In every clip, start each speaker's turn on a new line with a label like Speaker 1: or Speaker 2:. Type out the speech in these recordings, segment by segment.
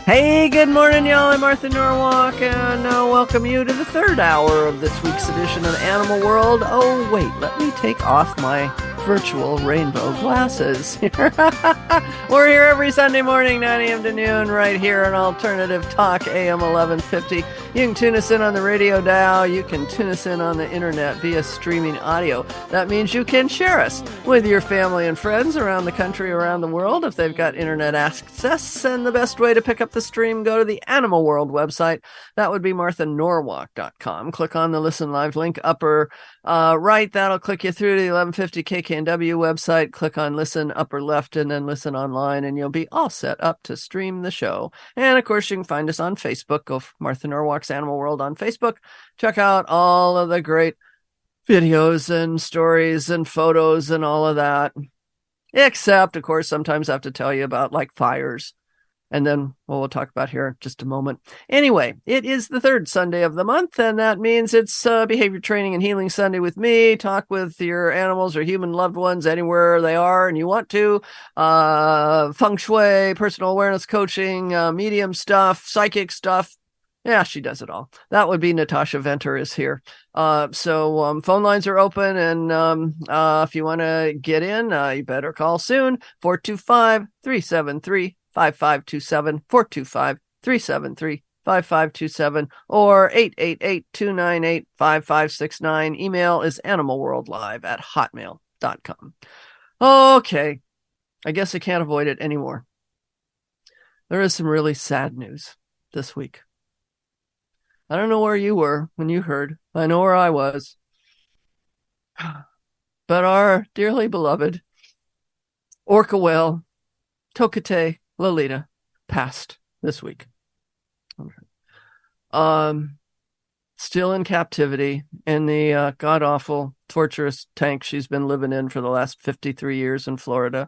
Speaker 1: Hey, good morning, y'all. I'm Martha Norwalk, and welcome you to the third hour of this week's edition of Animal World. Oh, wait, let me take off my virtual rainbow glasses. We're here every Sunday morning, 9 a.m. to noon, right here on Alternative Talk, AM 1150. You can tune us in on the radio dial. You can tune us in on the internet via streaming audio. That means you can share us with your family and friends around the country, around the world, if they've got internet access. And the best way to pick up the stream, go to the Animal World website. That would be marthanorwalk.com. Click on the Listen Live link upper right. That'll click you through to the 1150 KKNW website. Click on Listen upper left and then Listen Online, and you'll be all set up to stream the show. And of course, you can find us on Facebook. Go Martha Norwalk's Animal World on Facebook. Check out all of the great videos and stories and photos and all of that. Except, of course, sometimes I have to tell you about like fires. And then we'll talk about here in just a moment. Anyway, it is the third Sunday of the month, and that means it's Behavior Training and Healing Sunday with me. Talk with your animals or human loved ones anywhere they are and you want to. Feng Shui, personal awareness coaching, medium stuff, psychic stuff. Yeah, she does it all. That would be Natasha Venter is here. So phone lines are open, and if you want to get in, you better call soon. 425-373 5527 425-373 5527 or 888-298-5569. Email is animalworldlive@hotmail.com. Okay, I guess I can't avoid it anymore. There is some really sad news this week. I don't know where you were when you heard. I know where I was. But our dearly beloved orca whale, Tokitae Lolita, passed this week. Still in captivity in the god-awful, torturous tank she's been living in for the last 53 years in Florida.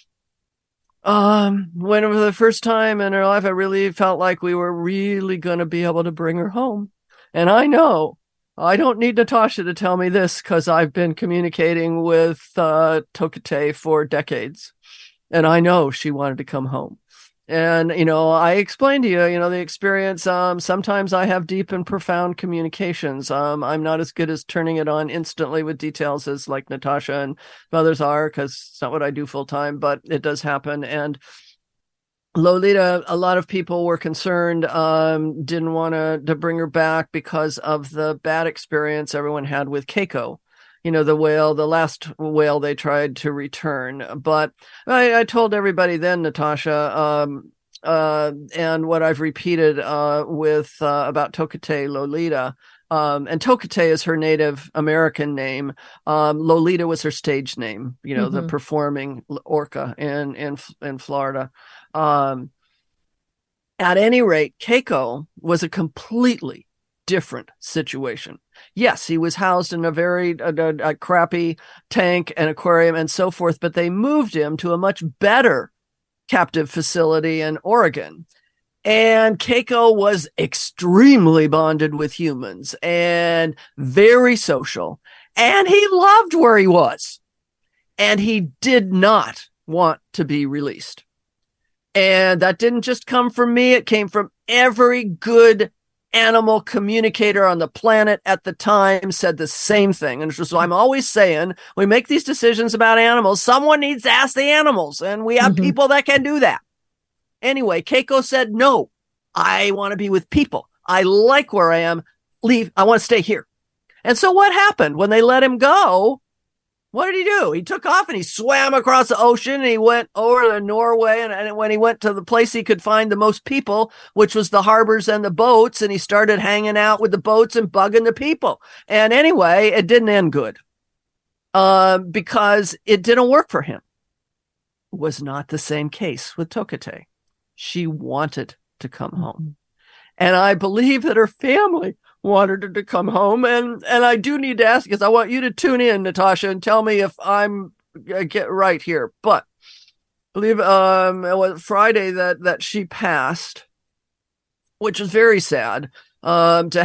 Speaker 1: When for the first time in her life, I really felt like we were really going to be able to bring her home. And I know I don't need Natasha to tell me this because I've been communicating with Tokitae for decades. And I know she wanted to come home. And, I explained to you, the experience. Sometimes I have deep and profound communications. I'm not as good as turning it on instantly with details as like Natasha and others are, because it's not what I do full time, but it does happen. And Lolita, a lot of people were concerned, didn't want to bring her back because of the bad experience everyone had with Keiko. The whale, the last whale they tried to return. But I told everybody then, Natasha, and what I've repeated with about Tokitae Lolita, and Tokitae is her Native American name. Lolita was her stage name, the performing orca in Florida. At any rate, Keiko was a completely different situation. Yes, he was housed in a very crappy tank and aquarium and so forth, but they moved him to a much better captive facility in Oregon. And Keiko was extremely bonded with humans and very social. And he loved where he was. And he did not want to be released. And that didn't just come from me. It came from every good animal communicator on the planet at the time said the same thing. And so I'm always saying, we make these decisions about animals. Someone needs to ask the animals, and we have people that can do that. Anyway, Keiko said, no, I want to be with people. I like where I am. Leave. I want to stay here. And so what happened when they let him go? What did he do? He took off and he swam across the ocean and he went over to Norway. And when he went to the place he could find the most people, which was the harbors and the boats, and he started hanging out with the boats and bugging the people. And anyway, it didn't end good because it didn't work for him. It was not the same case with Tokitae. She wanted to come home. And I believe that her family wanted her to come home. And I do need to ask, because I want you to tune in, Natasha, and tell me if I'm get right here. But I believe it was Friday that she passed, which is very sad to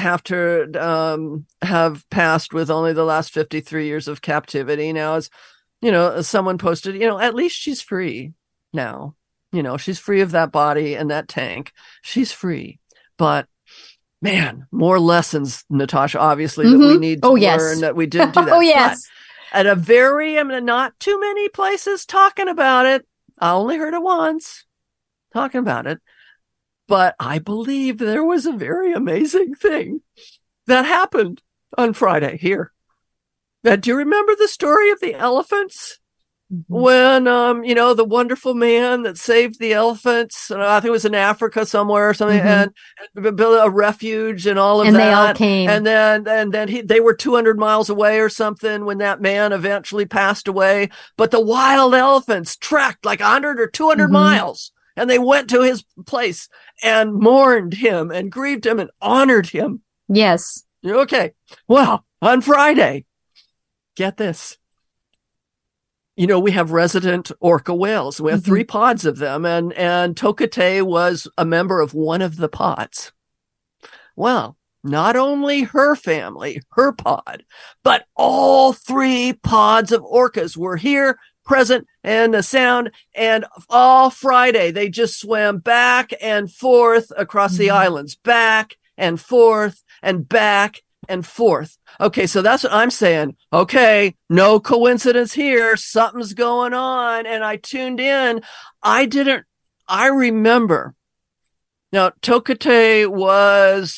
Speaker 1: have passed with only the last 53 years of captivity. Now, as someone posted, at least she's free now. She's free of that body and that tank. She's free. But man, more lessons, Natasha, obviously, that we need to learn, that we didn't do that.
Speaker 2: Oh, yes.
Speaker 1: But at not too many places talking about it. I only heard it once talking about it. But I believe there was a very amazing thing that happened on Friday here. Do you remember the story of the elephants? When, the wonderful man that saved the elephants, I think it was in Africa somewhere or something, and built a refuge and all of
Speaker 2: and
Speaker 1: that.
Speaker 2: And they all came.
Speaker 1: And then they were 200 miles away or something when that man eventually passed away. But the wild elephants trekked like 100 or 200 miles. And they went to his place and mourned him and grieved him and honored him.
Speaker 2: Yes.
Speaker 1: Okay. Well, on Friday, get this. We have resident orca whales. We have 3 pods of them, and Tokate was a member of one of the pods. Well, not only her family, her pod, but all 3 pods of orcas were here, present, and the sound. And all Friday, they just swam back and forth across the islands, back and forth and back and forth. Okay, so that's what I'm saying. Okay, no coincidence here. Something's going on. And I tuned in. I remember. Now, Tokate was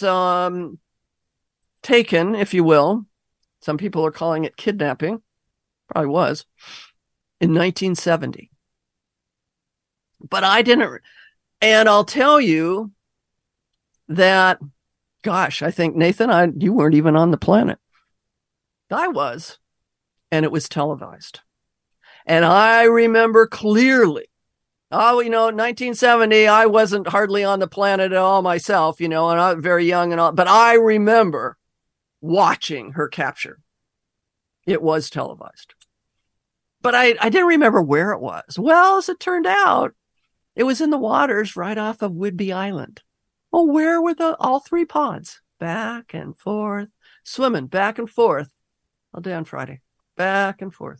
Speaker 1: taken, if you will. Some people are calling it kidnapping. Probably was. In 1970. But I didn't. And I'll tell you that, gosh, I think, Nathan, you weren't even on the planet. I was. And it was televised. And I remember clearly, 1970, I wasn't hardly on the planet at all myself, and I was very young and all, but I remember watching her capture. It was televised. But I didn't remember where it was. Well, as it turned out, it was in the waters right off of Whidbey Island. Well, where were all 3 pods? Back and forth, swimming back and forth all day on Friday, back and forth.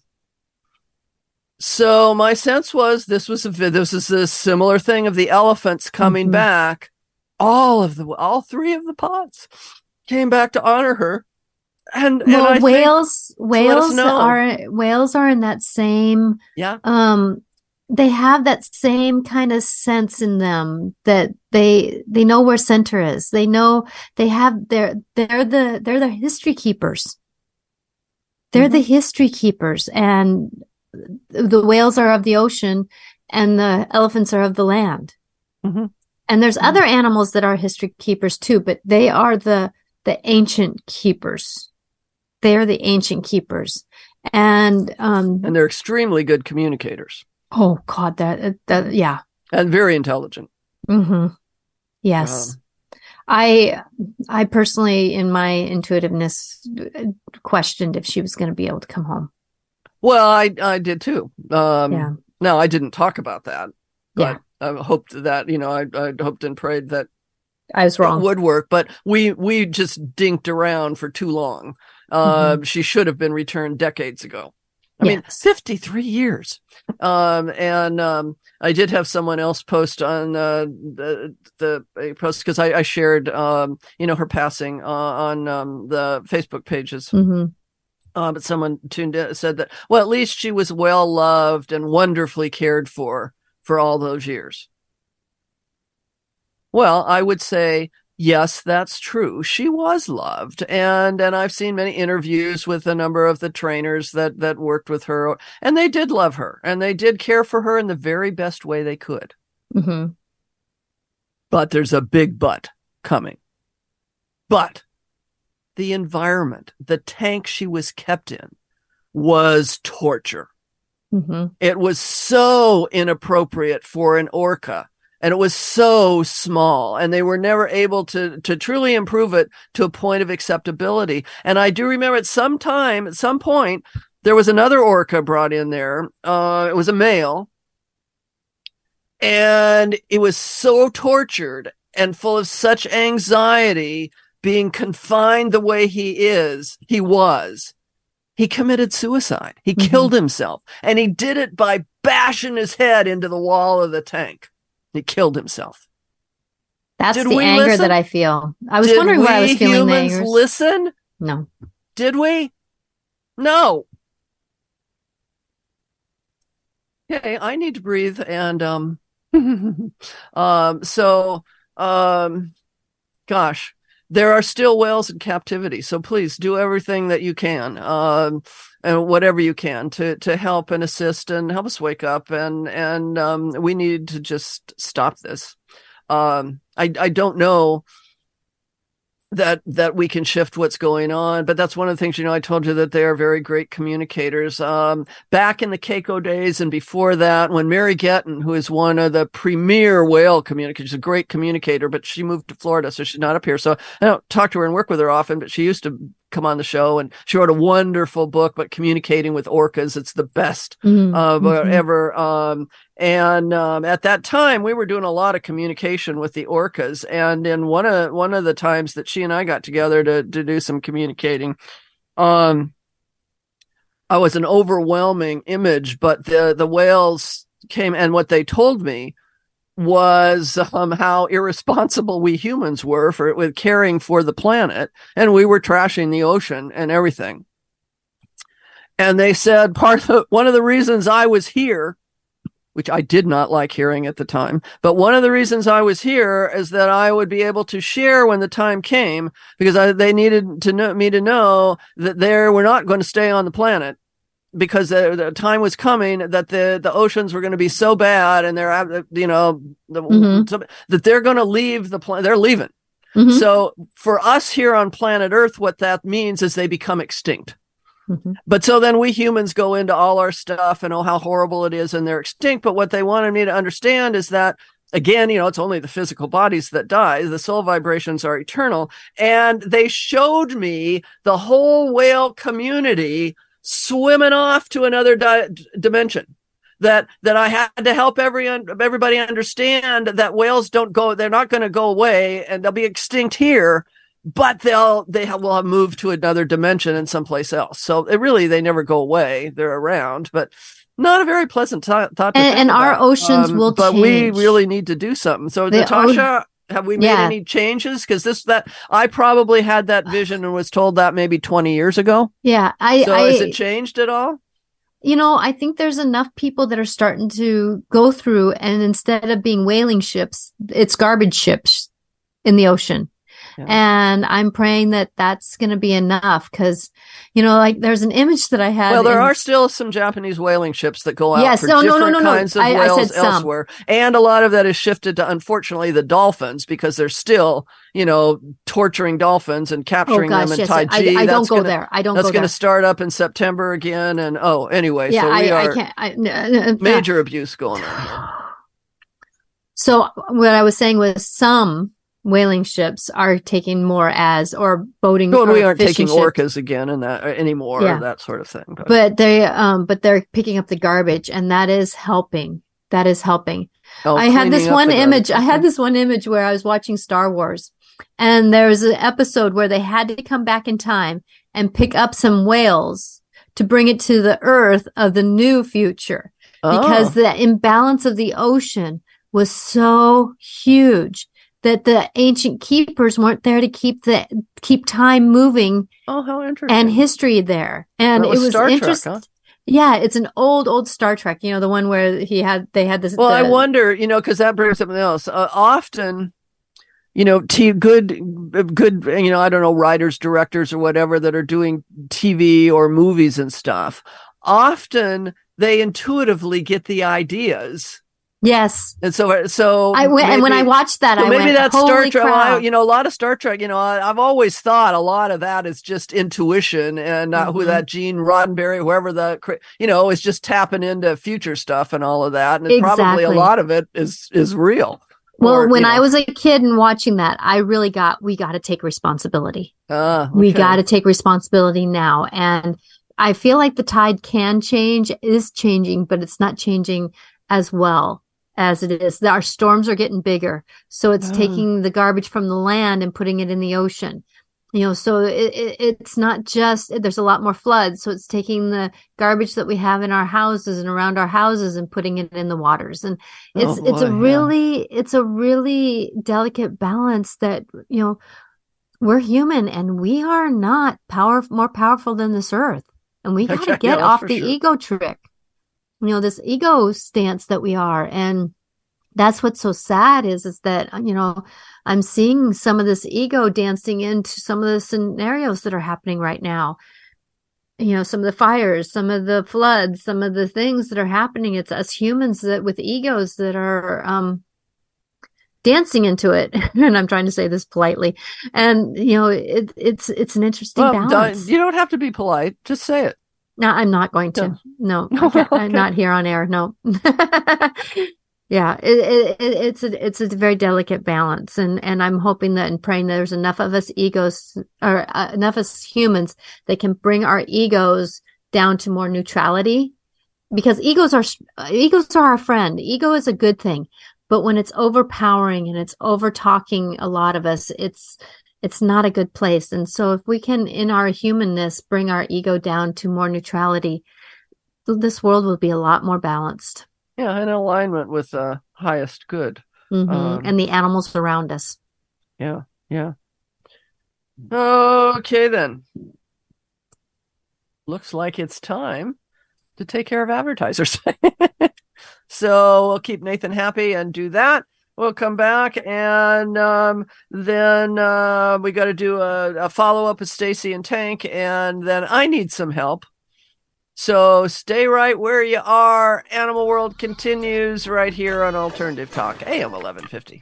Speaker 1: So my sense was this is a similar thing of the elephants coming back. All 3 of the pods came back to honor her. And
Speaker 2: whales are in that same, they have that same kind of sense in them that they know where center is. They know they're the history keepers. They're the history keepers, and the whales are of the ocean and the elephants are of the land. And there's other animals that are history keepers too, but they are the ancient keepers. They are the ancient keepers. And
Speaker 1: they're extremely good communicators.
Speaker 2: Oh God, that yeah.
Speaker 1: And very intelligent.
Speaker 2: Yes. I personally, in my intuitiveness, questioned if she was going to be able to come home.
Speaker 1: Well, I did too. No, I didn't talk about that. But I hoped that, I hoped and prayed that
Speaker 2: I was wrong.
Speaker 1: It would work, but we just dinked around for too long. She should have been returned decades ago. I mean, 53 years. I did have someone else post on the post because I shared, her passing on the Facebook pages. But someone said that, well, at least she was well loved and wonderfully cared for all those years. Well, I would say, yes, that's true. She was loved. And I've seen many interviews with a number of the trainers that worked with her, and they did love her and they did care for her in the very best way they could. But there's a big but coming. But the environment, the tank she was kept in, was torture. It was so inappropriate for an orca. And it was so small, and they were never able to truly improve it to a point of acceptability. And I do remember at some point, there was another orca brought in there. It was a male, and it was so tortured and full of such anxiety, being confined the way he was. He committed suicide. He killed himself, and he did it by bashing his head into the wall of the tank. He killed himself.
Speaker 2: That's the anger that I feel. I was wondering why I was feeling the anger.
Speaker 1: Did we humans listen?
Speaker 2: No.
Speaker 1: Did we? No. Okay, I need to breathe. And gosh, there are still whales in captivity. So please do everything that you can, and whatever you can to help and assist and help us wake up. And we need to just stop this. I don't know that we can shift what's going on, but that's one of the things, I told you that they are very great communicators. Back in the Keiko days and before that, when Mary Getton, who is one of the premier whale communicators, a great communicator, but she moved to Florida, so she's not up here. So I don't talk to her and work with her often, but she used to come on the show, and she wrote a wonderful book, but communicating with orcas, it's the best ever. At that time, we were doing a lot of communication with the orcas. And in one of the times that she and I got together to do some communicating, I was an overwhelming image, but the whales came, and what they told me was how irresponsible we humans were with caring for the planet, and we were trashing the ocean and everything. And they said one of the reasons I was here, which I did not like hearing at the time, but one of the reasons I was here is that I would be able to share when the time came, because they needed me to know that we're not going to stay on the planet, because the time was coming that the oceans were going to be so bad, and that they're going to leave the planet. They're leaving. Mm-hmm. So for us here on planet Earth, what that means is they become extinct. Mm-hmm. But so then we humans go into all our stuff and how horrible it is, and they're extinct. But what they wanted me to understand is that, again, it's only the physical bodies that die. The soul vibrations are eternal. And they showed me the whole whale community swimming off to another dimension. That I had to help everybody understand that whales don't go. They're not going to go away, and they'll be extinct here. But they will have moved to another dimension and someplace else. So they never go away. They're around, but not a very pleasant thought to think
Speaker 2: and
Speaker 1: about.
Speaker 2: Our oceans will
Speaker 1: but
Speaker 2: change.
Speaker 1: We really need to do something. So Natasha, have we made any changes? Because I probably had that vision and was told that maybe 20 years ago.
Speaker 2: Yeah.
Speaker 1: Has it changed at all?
Speaker 2: I think there's enough people that are starting to go through, and instead of being whaling ships, it's garbage ships in the ocean. Yeah. And I'm praying that that's going to be enough, because, there's an image that I had.
Speaker 1: Well, there are still some Japanese whaling ships that go out for different kinds of whales elsewhere. And a lot of that is shifted to, unfortunately, the dolphins, because they're still, torturing dolphins and capturing them in Taiji.
Speaker 2: I don't go there.
Speaker 1: That's going to start up in September again. And anyway, so major abuse going on.
Speaker 2: So what I was saying was some whaling ships are taking more or boating.
Speaker 1: Well, we aren't taking orcas again and that anymore, that sort of thing.
Speaker 2: But they're picking up the garbage, and that is helping. I had this one image. I had this one image where I was watching Star Wars, and there was an episode where they had to come back in time and pick up some whales to bring it to the Earth of the new future, because the imbalance of the ocean was so huge that the ancient keepers weren't there to keep time moving.
Speaker 1: Oh, how interesting.
Speaker 2: And history there. And it was
Speaker 1: Star
Speaker 2: interesting.
Speaker 1: Trek, huh?
Speaker 2: Yeah, it's an old Star Trek, the one where they had this.
Speaker 1: Well, I wonder, because that brings something else. Often, good, I don't know, writers, directors or whatever that are doing TV or movies and stuff. Often they intuitively get the ideas.
Speaker 2: Yes.
Speaker 1: And so
Speaker 2: when I watched that, I
Speaker 1: maybe
Speaker 2: went,
Speaker 1: that's
Speaker 2: Holy
Speaker 1: Star Trek.
Speaker 2: crap.
Speaker 1: A lot of Star Trek, I've always thought a lot of that is just intuition, and who that Gene Roddenberry, whoever is just tapping into future stuff and all of that. And probably a lot of it is real.
Speaker 2: Well, when I was a kid and watching that, I really we got to take responsibility.
Speaker 1: Okay.
Speaker 2: We got to take responsibility now. And I feel like the tide is changing, but it's not changing as well as it is. Our storms are getting bigger. So it's taking the garbage from the land and putting it in the ocean. So it's not just, there's a lot more floods. So it's taking the garbage that we have in our houses and around our houses and putting it in the waters. And it's a really delicate balance that, we're human and we are not more powerful than this earth. And we got to get off the ego trick, this ego stance that we are. And that's what's so sad is that, I'm seeing some of this ego dancing into some of the scenarios that are happening right now. Some of the fires, some of the floods, some of the things that are happening. It's us humans that with egos that are dancing into it. And I'm trying to say this politely. And, it's an interesting balance.
Speaker 1: You don't have to be polite. Just say it.
Speaker 2: No, I'm not going to. No, I'm not here on air. No. Yeah, it's a very delicate balance, and I'm hoping that and praying that there's enough of us egos or enough of us humans that can bring our egos down to more neutrality, because egos are our friend. Ego is a good thing, but when it's overpowering and it's over talking a lot of us, it's not a good place. And so if we can, in our humanness, bring our ego down to more neutrality, this world will be a lot more balanced.
Speaker 1: Yeah, in alignment with the highest good.
Speaker 2: And the animals around us.
Speaker 1: Yeah. Okay, then. Looks like it's time to take care of advertisers. So we'll keep Nathan happy and do that. We'll come back and then we got to do a follow-up with Stacy and Tank, and then I need some help. So stay right where you are. Animal World continues right here on Alternative Talk, AM 1150.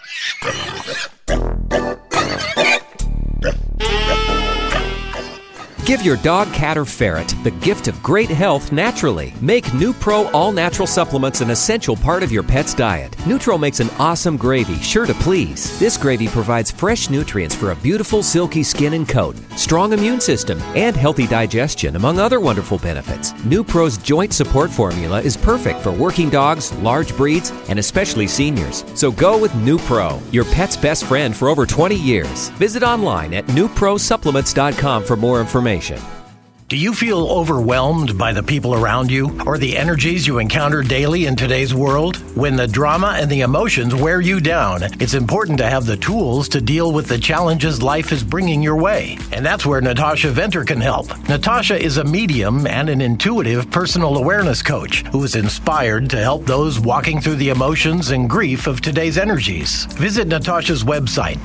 Speaker 3: Give your dog, cat, or ferret the gift of great health naturally. Make NuPro all-natural supplements an essential part of your pet's diet. Nutro makes an awesome gravy, sure to please. This gravy provides fresh nutrients for a beautiful, silky skin and coat, strong immune system, and healthy digestion, among other wonderful benefits. NuPro's joint support formula is perfect for working dogs, large breeds, and especially seniors. So go with NuPro, your pet's best friend for over 20 years. Visit online at nuprosupplements.com for more information.
Speaker 4: Do you feel overwhelmed by the people around you or the energies you encounter daily in today's world? When the drama and the emotions wear you down, it's important to have the tools to deal with the challenges life is bringing your way. And that's where Natasha Venter can help. Natasha is a medium and an intuitive personal awareness coach who is inspired to help those walking through the emotions and grief of today's energies. Visit Natasha's website,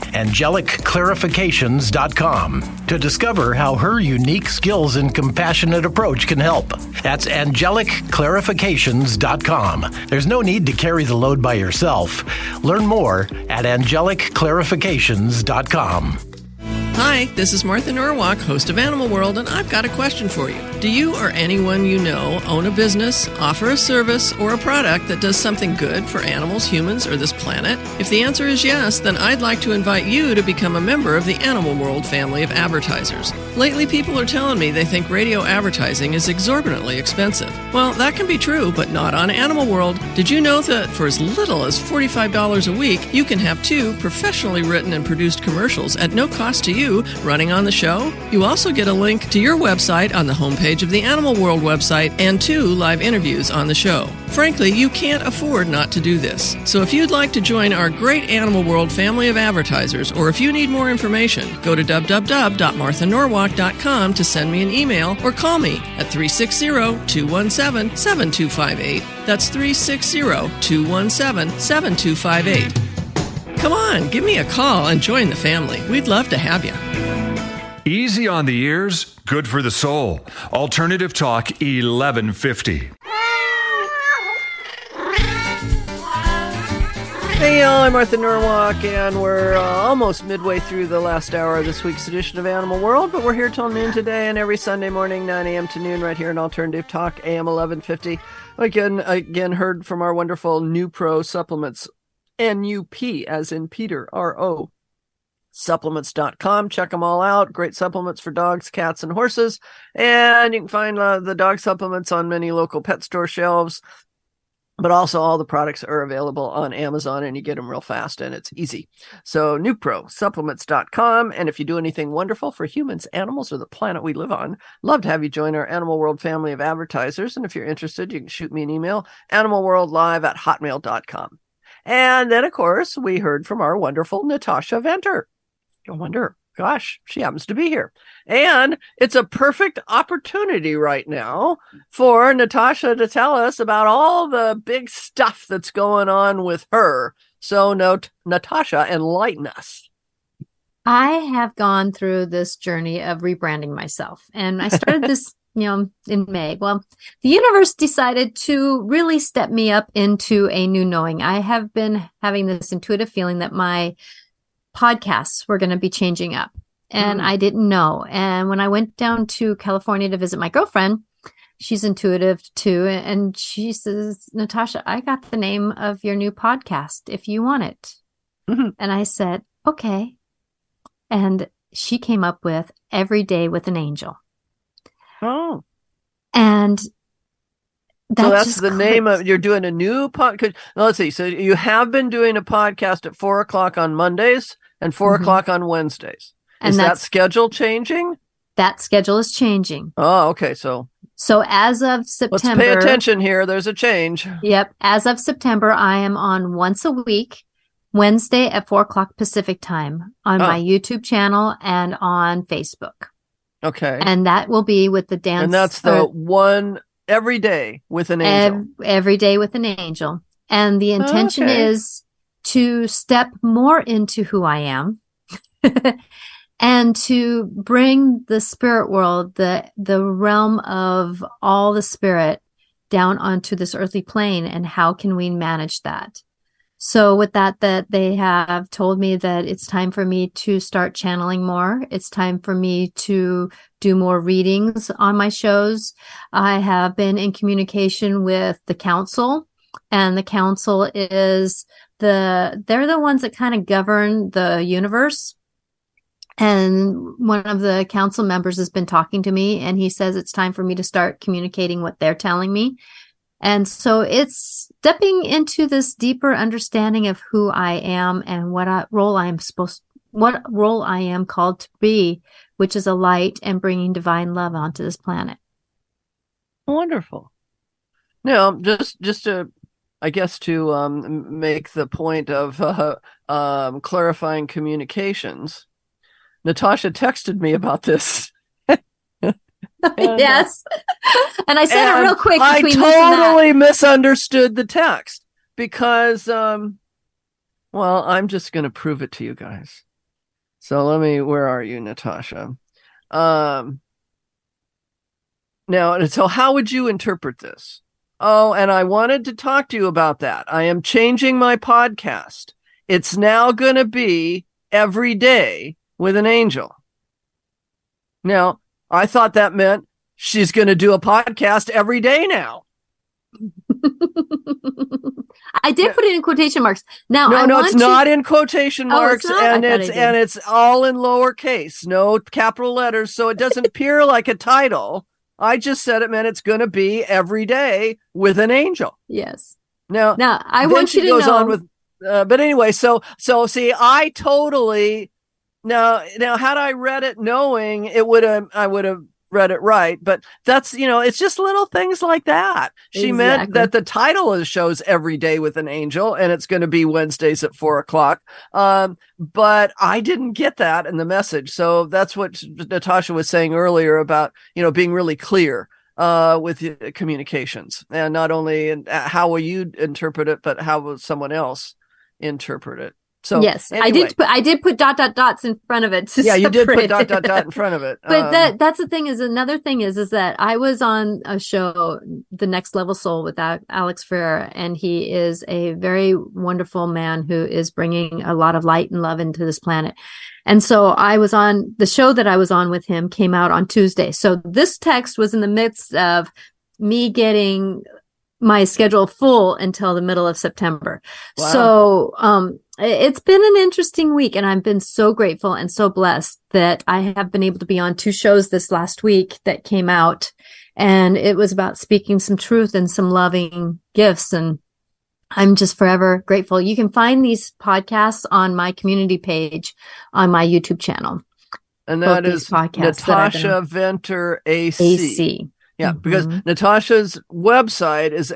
Speaker 4: angelicclarifications.com, to discover how her unique skills and compassionate approach can help. That's angelicclarifications.com. There's no need to carry the load by yourself. Learn more at angelicclarifications.com.
Speaker 1: Hi, this is Martha Norwalk, host of Animal World, and I've got a question for you. Do you or anyone you know own a business, offer a service, or a product that does something good for animals, humans, or this planet? If the answer is yes, then I'd like to invite you to become a member of the Animal World family of advertisers. Lately, people are telling me they think radio advertising is exorbitantly expensive. Well, that can be true, but not on Animal World. Did you know that for as little as $45 a week, you can have 2 professionally written and produced commercials at no cost to you running on the show? You also get a link to your website on the homepage of the Animal World website and 2 live interviews on the show. Frankly, you can't afford not to do this. So if you'd like to join our great Animal World family of advertisers, or if you need more information, go to www.marthanorwalk.com to send me an email or call me at 360-217-7258. That's 360-217-7258. Come on, give me a call and join the family. We'd love to have you.
Speaker 5: Easy on the ears, good for the soul. Alternative Talk 1150.
Speaker 1: Hey y'all, I'm Martha Norwalk, and we're almost midway through the last hour of this week's edition of Animal World, but we're here till noon today, and every Sunday morning, 9 a.m. to noon, right here in Alternative Talk, AM 1150. Again, heard from our wonderful NuPro supplements, NUP, as in Peter, RO, supplements.com. Check them all out. Great supplements for dogs, cats, and horses. And you can find the dog supplements on many local pet store shelves. But also all the products are available on Amazon and you get them real fast and it's easy. So NuproSupplements.com. And if you do anything wonderful for humans, animals, or the planet we live on, love to have you join our Animal World family of advertisers. And if you're interested, you can shoot me an email, animalworldlive@hotmail.com. And then, of course, we heard from our wonderful Natasha Venter. I wonder, gosh, she happens to be here. And it's a perfect opportunity right now for Natasha to tell us about all the big stuff that's going on with her. So, Natasha, enlighten us.
Speaker 2: I have gone through this journey of rebranding myself. And I started this, in May. Well, the universe decided to really step me up into a new knowing. I have been having this intuitive feeling that my podcasts were going to be changing up. And I didn't know. And when I went down to California to visit my girlfriend, she's intuitive too. And she says, Natasha, I got the name of your new podcast if you want it. And I said, okay. And she came up with Every Day with an Angel.
Speaker 1: Oh.
Speaker 2: And
Speaker 1: that's the name of, you're doing a new podcast. Let's see. So you have been doing a podcast at 4:00 on Mondays and 4:00 on Wednesdays. And is that schedule changing?
Speaker 2: That schedule is changing.
Speaker 1: Oh, okay. So
Speaker 2: as of September.
Speaker 1: Let's pay attention here. There's a change.
Speaker 2: Yep. As of September, I am on once a week, Wednesday at 4:00 Pacific time on my YouTube channel and on Facebook.
Speaker 1: Okay.
Speaker 2: And that will be with the dance.
Speaker 1: And that's the one Every Day with an Angel.
Speaker 2: Every Day with an Angel. And the intention is to step more into who I am and to bring the spirit world, the realm of all the spirit down onto this earthly plane. And how can we manage that? So with that they have told me that it's time for me to start channeling more. It's time for me to do more readings on my shows. I have been in communication with the council, and the council is they're the ones that kind of govern the universe. And one of the council members has been talking to me, and he says it's time for me to start communicating what they're telling me. And so it's stepping into this deeper understanding of who I am and what role I am called to be, which is a light and bringing divine love onto this planet.
Speaker 1: Wonderful. Now, just to, I guess, to make the point of clarifying communications, Natasha texted me about this.
Speaker 2: Yes. And I said it real quick.
Speaker 1: I totally misunderstood the text because, I'm just going to prove it to you guys. So where are you, Natasha? Now, so how would you interpret this? Oh, and I wanted to talk to you about that. I am changing my podcast. It's now going to be Every Day with an Angel. Now, I thought that meant she's going to do a podcast every day now.
Speaker 2: I did put it in quotation marks. Now,
Speaker 1: no, it's not in quotation marks, and it's all in lowercase, no capital letters, so it doesn't appear like a title. I just said it meant it's going to be Every Day with an Angel.
Speaker 2: Yes.
Speaker 1: Now
Speaker 2: I want you to know.
Speaker 1: On with, but anyway, so see, I totally. Now, had I read it knowing I would have read it right, but that's, it's just little things like that. She meant that the title of the show's Every Day with an Angel, and it's going to be Wednesdays at 4:00. But I didn't get that in the message. So that's what Natasha was saying earlier about, being really clear with communications, and not only in how will you interpret it, but how will someone else interpret it. So
Speaker 2: yes, anyway. I did put ... dots in front of it.
Speaker 1: You did put ... in front of it.
Speaker 2: But that's the thing is another thing is that I was on a show, The Next Level Soul, with Alex Ferrer, and he is a very wonderful man who is bringing a lot of light and love into this planet. And so I was on the show that I was on with him came out on Tuesday. So this text was in the midst of me getting my schedule full until the middle of September. Wow. So, it's been an interesting week, and I've been so grateful and so blessed that I have been able to be on 2 shows this last week that came out, and it was about speaking some truth and some loving gifts. And I'm just forever grateful. You can find these podcasts on my community page on my YouTube channel.
Speaker 1: And that is Natasha Venter AC. Yeah, because Natasha's website is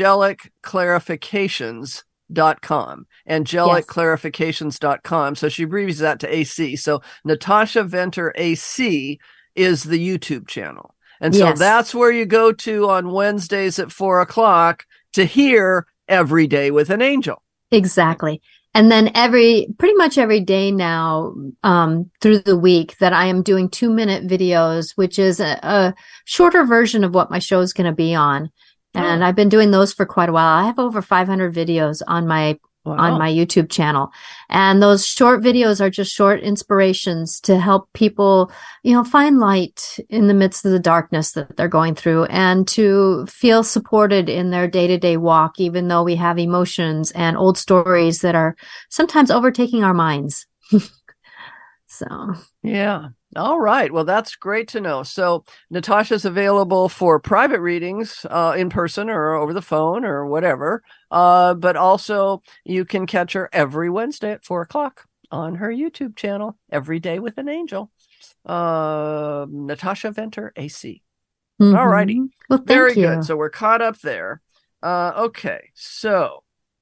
Speaker 1: AngelicClarifications.com. AngelicClarifications.com. So she abbreviates that to AC. So Natasha Venter AC is the YouTube channel. And so that's where you go to on Wednesdays at 4:00 to hear Every Day with an Angel.
Speaker 2: Exactly. And then pretty much every day now, through the week, that I am doing 2-minute videos, which is a shorter version of what my show is going to be on. And I've been doing those for quite a while. I have over 500 videos on my YouTube channel. And those short videos are just short inspirations to help people, find light in the midst of the darkness that they're going through, and to feel supported in their day-to-day walk, even though we have emotions and old stories that are sometimes overtaking our minds. So,
Speaker 1: yeah. All right. Well, that's great to know. So Natasha's available for private readings in person or over the phone or whatever. But also you can catch her every Wednesday at 4:00 on her YouTube channel, Every Day with an Angel. Natasha Venter AC. All righty.
Speaker 2: Well,
Speaker 1: very good. So we're caught up there. Okay. So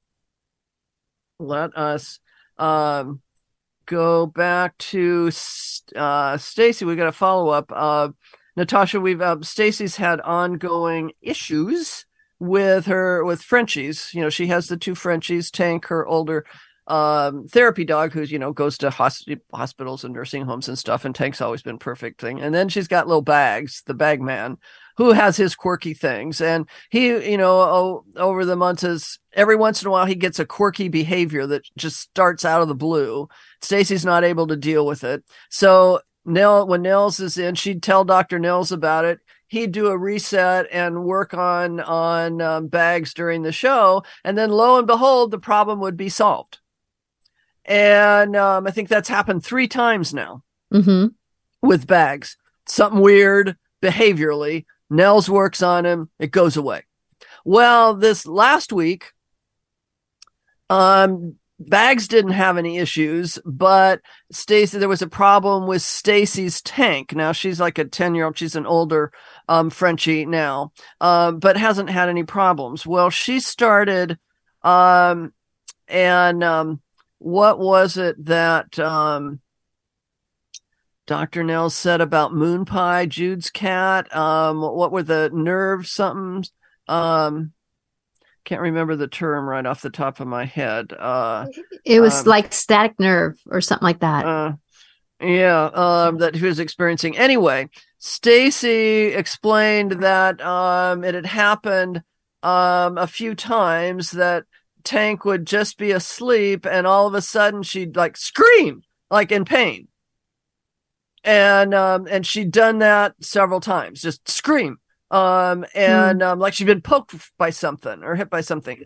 Speaker 1: let us go back to Stacy. We got a follow up. Natasha, Stacy's had ongoing issues with Frenchies. She has the 2 Frenchies, Tank, her older therapy dog, who's goes to hospitals and nursing homes and stuff, and Tank's always been perfect thing. And then she's got little Bags, the bag man, who has his quirky things. And he, over the months, is every once in a while he gets a quirky behavior that just starts out of the blue. Stacy's not able to deal with it. So when Nels is in, she'd tell Dr. Nels about it. He'd do a reset and work on Bags during the show. And then lo and behold, the problem would be solved. And I think that's happened 3 times now with Bags. Something weird behaviorally. Nels works on him. It goes away. Well, this last week, Bags didn't have any issues, but there was a problem with Stacy's Tank. Now she's like a 10-year-old. She's an older Frenchie now, but hasn't had any problems. Well, she started, what was it that Dr. Nels said about Moon Pie, Jude's cat? What were the nerve somethings? Can't remember the term right off the top of my head.
Speaker 2: It was like static nerve or something like that.
Speaker 1: That he was experiencing. Anyway, Stacy explained that it had happened a few times that Tank would just be asleep and all of a sudden she'd like scream like in pain. And she'd done that several times, just scream. Like she'd been poked by something or hit by something.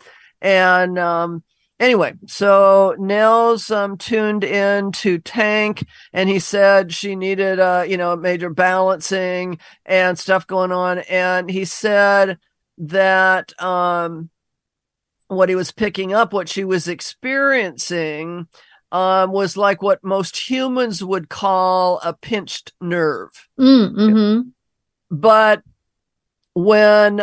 Speaker 1: Anyway, so Nels tuned in to Tank, and he said she needed major balancing and stuff going on. And he said that what he was picking up, what she was experiencing, was like what most humans would call a pinched nerve. But when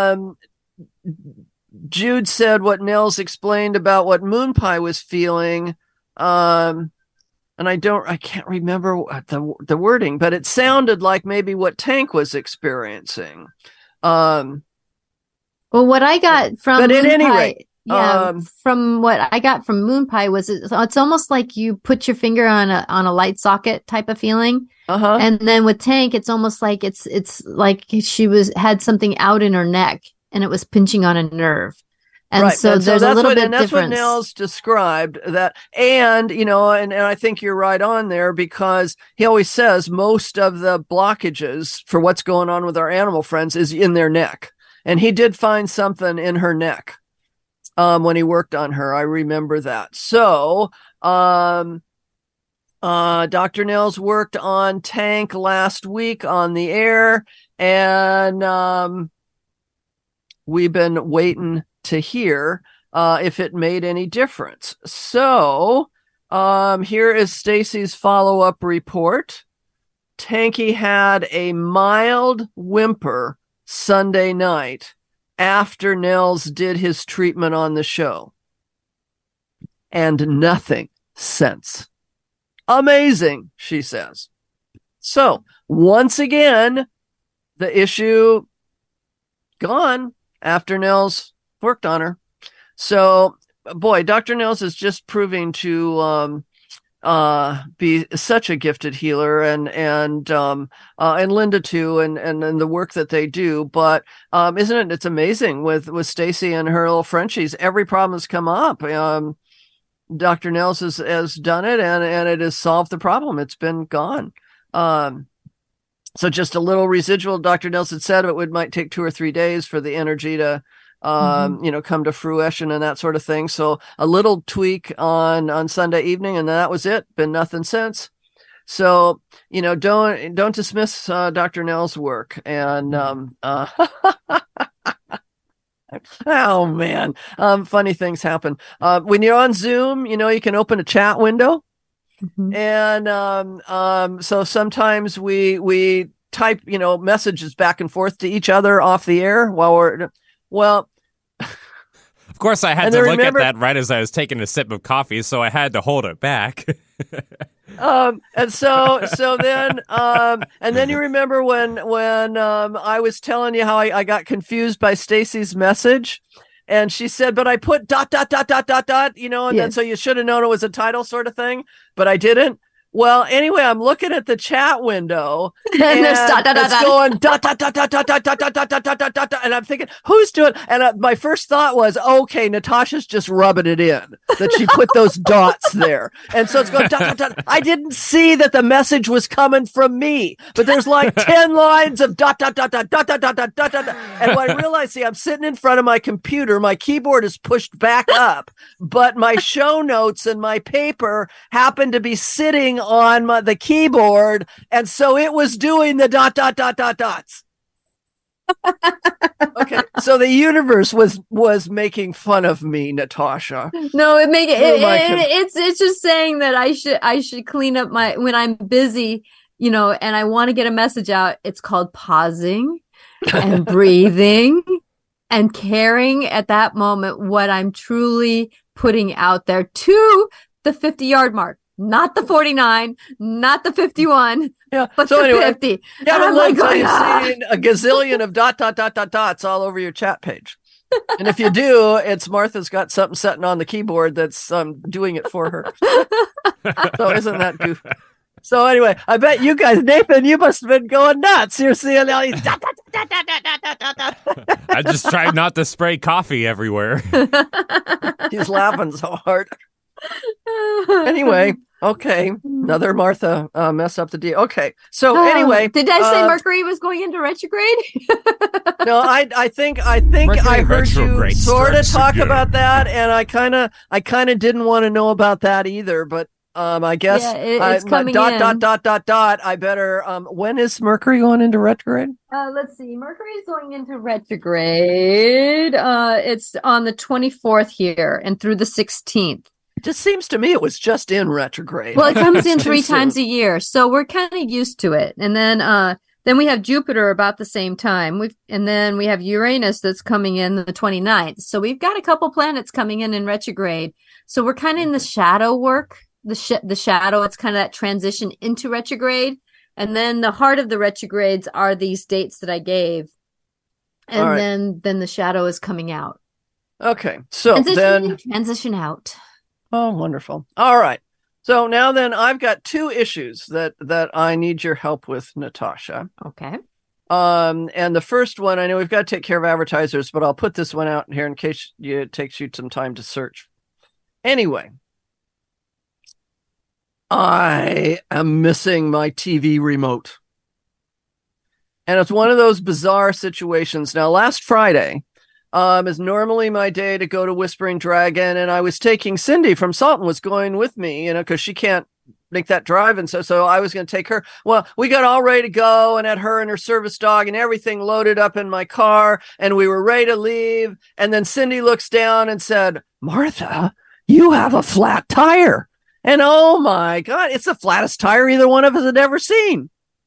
Speaker 1: Jude said what Nels explained about what Moon Pie was feeling, and I can't remember the wording, but it sounded like maybe what Tank was experiencing.
Speaker 2: Well, what I got from
Speaker 1: Moon Pie,
Speaker 2: from what I got from Moon Pie was it's almost like you put your finger on a light socket type of feeling. And then with Tank, it's almost like it's like she had something out in her neck and it was pinching on a nerve. And right. So there's a little bit of difference. That's what Nels described that. And, and I think you're right on there, because he always says most of the blockages for what's going on with our animal friends is in their neck. And he did find something in her neck when he worked on her. I remember that. So, Dr. Nels worked on Tank last week on the air, and we've been waiting
Speaker 1: to hear if it made any difference. So here is Stacy's follow-up report. Tanky had a mild whimper Sunday night after Nels did his treatment on the show, and nothing since. Amazing, she says. So once again, the issue gone after Nels worked on her. So, boy, Dr. Nels is just proving to be such a gifted healer, and Linda too, and the work that they do. But isn't it? It's amazing with Stacy and her little Frenchies. Every problem has come up. Dr. Nels has done it, and it has solved the problem. It's been gone. So just a little residual. Dr. Nels had said it might take 2 or 3 days for the energy to come to fruition and that sort of thing. So a little tweak on Sunday evening, and that was it. Been nothing since. So, don't dismiss Dr. Nels' work. And oh man, funny things happen. When you're on Zoom, you can open a chat window. Mm-hmm. And so sometimes we type, messages back and forth to each other off the air while
Speaker 6: of course, I had to look at that right as I was taking a sip of coffee, so I had to hold it back.
Speaker 1: And then you remember when I was telling you how I got confused by Stacy's message, and she said, "But I put ... and yes. Then so you should have known it was a title sort of thing, but I didn't." Well, anyway, I'm looking at the chat window, and there's it's going ... and I'm thinking, who's doing? And my first thought was, okay, Natasha's just rubbing it in that she put those dots there, and so it's going ... I didn't see that the message was coming from me, but there's like 10 lines of ... And when I realized, I'm sitting in front of my computer, my keyboard is pushed back up, but my show notes and my paper happen to be sitting on the keyboard, and so it was doing the ... dots. Okay, so the universe was making fun of me, Natasha.
Speaker 2: No, it's just saying that I should clean up when I'm busy, and I want to get a message out. It's called pausing and breathing and caring at that moment what I'm truly putting out there to the 50-yard mark. Not the 49, not the 51, but so the 50.
Speaker 1: Yeah, and I'm seeing a gazillion of ... dots all over your chat page. And if you do, it's Martha's got something sitting on the keyboard that's doing it for her. So isn't that goofy? So anyway, I bet you guys, Nathan, you must have been going nuts. You're seeing all these ...
Speaker 6: I just tried not to spray coffee everywhere.
Speaker 1: He's laughing so hard. Anyway, okay, another Martha mess up the deal. Okay, so anyway,
Speaker 2: did I say Mercury was going into retrograde?
Speaker 1: No, I think Mercury I heard you sort of talk about that, and I kind of didn't want to know about that either. But I guess
Speaker 2: it's coming in. ...
Speaker 1: I better. When is Mercury going into retrograde?
Speaker 2: Let's see. Mercury is going into retrograde. It's on the 24th here and through the 16th.
Speaker 1: It just seems to me it was just in retrograde.
Speaker 2: Well, it comes in 3 times a year, so we're kind of used to it. And then we have Jupiter about the same time. And then we have Uranus that's coming in the 29th. So we've got a couple planets coming in retrograde. So we're kind of in the shadow work, the shadow. It's kind of that transition into retrograde. And then the heart of the retrogrades are these dates that I gave. And then the shadow is coming out.
Speaker 1: Okay, so
Speaker 2: transition out.
Speaker 1: Oh, wonderful. All right. So now then I've got 2 issues that I need your help with, Natasha.
Speaker 2: Okay.
Speaker 1: And the first one, I know we've got to take care of advertisers, but I'll put this one out here in case it takes you some time to search. Anyway, I am missing my TV remote. And it's one of those bizarre situations. Now, last Friday, is normally my day to go to Whispering Dragon, and I was taking Cindy from Salton was going with me, because she can't make that drive. And so I was going to take her. Well, we got all ready to go and had her and her service dog and everything loaded up in my car. And we were ready to leave. And then Cindy looks down and said, Martha, you have a flat tire. And oh my God, it's the flattest tire either one of us had ever seen.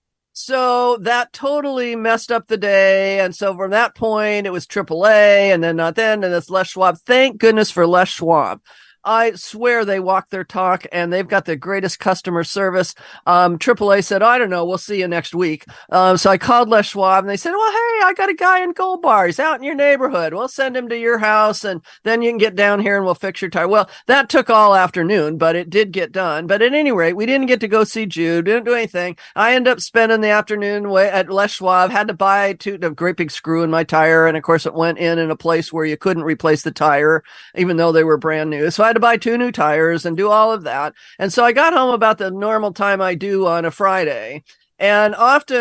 Speaker 1: So that totally messed up the day. And so from that point, it was AAA and then not then. And it's Les Schwab. Thank goodness for Les Schwab. I swear they walk their talk and they've got the greatest customer service. AAA said, I don't know, we'll see you next week. So I called Les Schwab and they said, well, hey, I got a guy in Gold Bar. He's out in your neighborhood. We'll send him to your house and then you can get down here and we'll fix your tire. Well, that took all afternoon, but it did get done. But at any rate, we didn't get to go see Jude, didn't do anything. I ended up spending the afternoon at Les Schwab, had to buy a great big screw in my tire. And of course it went in a place where you couldn't replace the tire, even though they were brand new. So I had to buy 2 new tires and do all of that. And so I got home about the normal time I do on a Friday. And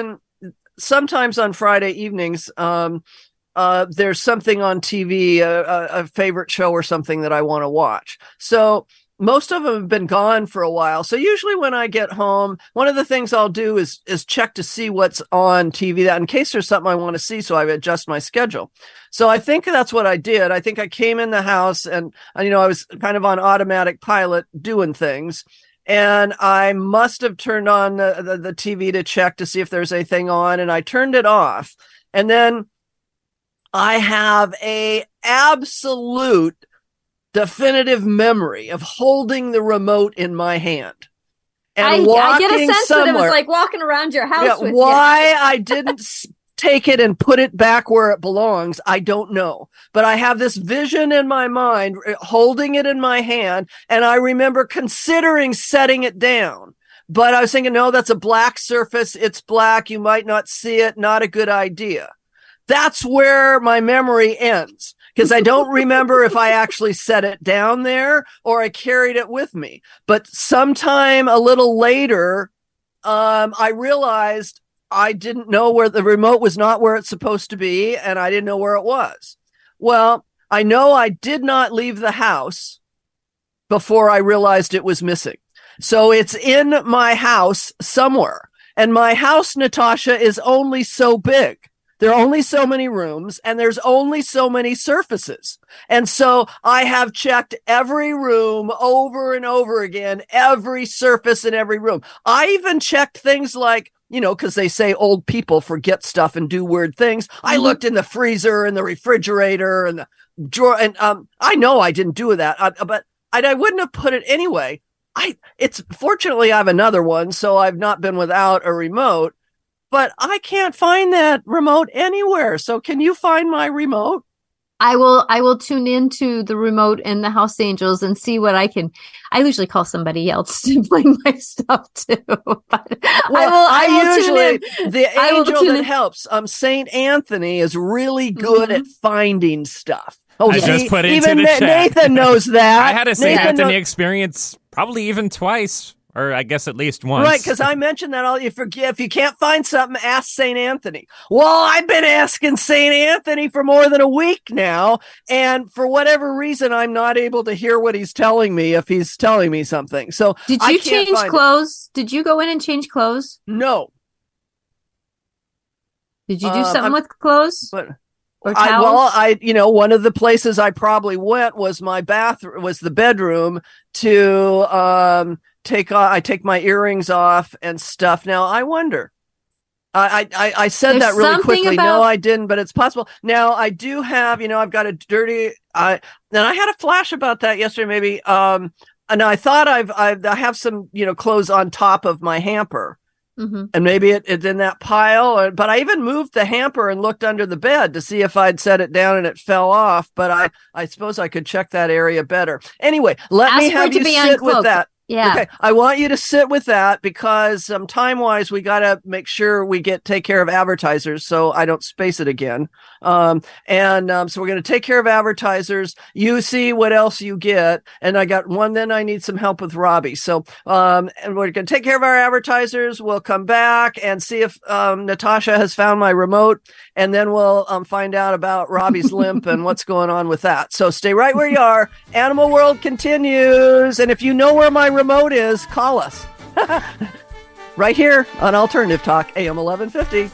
Speaker 1: sometimes on Friday evenings, there's something on TV, a favorite show or something that I want to watch. So most of them have been gone for a while. So usually when I get home, one of the things I'll do is check to see what's on TV, that in case there's something I want to see. So I adjust my schedule. So I think that's what I did. I think I came in the house and, I was kind of on automatic pilot doing things. And I must have turned on the TV to check to see if there's anything on. And I turned it off. And then I have a absolute definitive memory of holding the remote in my hand and
Speaker 7: I get a sense that it was like walking around your house with
Speaker 1: why
Speaker 7: you.
Speaker 1: I didn't take it and put it back where it belongs, I don't know. But I have this vision in my mind, holding it in my hand, and I remember considering setting it down. But I was thinking, no, that's a black surface. It's black. You might not see it. Not a good idea. That's where my memory ends. Because I don't remember if I actually set it down there or I carried it with me. But sometime a little later, I realized I didn't know where the remote was, not where it's supposed to be, and I didn't know where it was. Well, I know I did not leave the house before I realized it was missing. So it's in my house somewhere. And my house, Natasha, is only so big. There are only so many rooms and there's only so many surfaces. And so I have checked every room over and over again, every surface in every room. I even checked things like, because they say old people forget stuff and do weird things. I looked in the freezer and the refrigerator and the drawer. And I know I didn't do that, but I wouldn't have put it anyway. Fortunately, I have another one, so I've not been without a remote. But I can't find that remote anywhere. So can you find my remote?
Speaker 2: I will tune into the remote and the House Angels and see what I can. I usually call somebody else to find my stuff too. But I usually
Speaker 1: the angel that helps. Saint Anthony is really good at finding stuff.
Speaker 6: I just put into
Speaker 1: even
Speaker 6: the chat.
Speaker 1: Nathan knows that.
Speaker 6: I had a Saint Anthony experience probably even twice. Or I guess at least once.
Speaker 1: Right, because I mentioned that if you can't find something, ask St. Anthony. Well, I've been asking St. Anthony for more than a week now, and for whatever reason, I'm not able to hear what he's telling me if he's telling me something. So
Speaker 2: did you change clothes? Did you go in and change clothes?
Speaker 1: No.
Speaker 2: Did you do something with clothes?
Speaker 1: But one of the places I probably went was was the bedroom to I take my earrings off and stuff. Now I wonder. I said that really quickly. No, I didn't, but it's possible. Now I do have, I've got a dirty. And I had a flash about that yesterday, maybe. And I thought I have some, clothes on top of my hamper. Mm-hmm. And maybe it's in that pile, but I even moved the hamper and looked under the bed to see if I'd set it down and it fell off. But I suppose I could check that area better. Anyway, let me have you sit with that.
Speaker 2: Yeah.
Speaker 1: Okay. I want you to sit with that because time-wise, we got to make sure we take care of advertisers so I don't space it again. So we're going to take care of advertisers. You see what else you get. And I got one, then I need some help with Robbie. So, and we're going to take care of our advertisers. We'll come back and see if Natasha has found my remote. And then we'll find out about Robbie's limp and what's going on with that. So stay right where you are. Animal World continues. And if you know where my remote is, call us. Right here on Alternative Talk, AM 1150.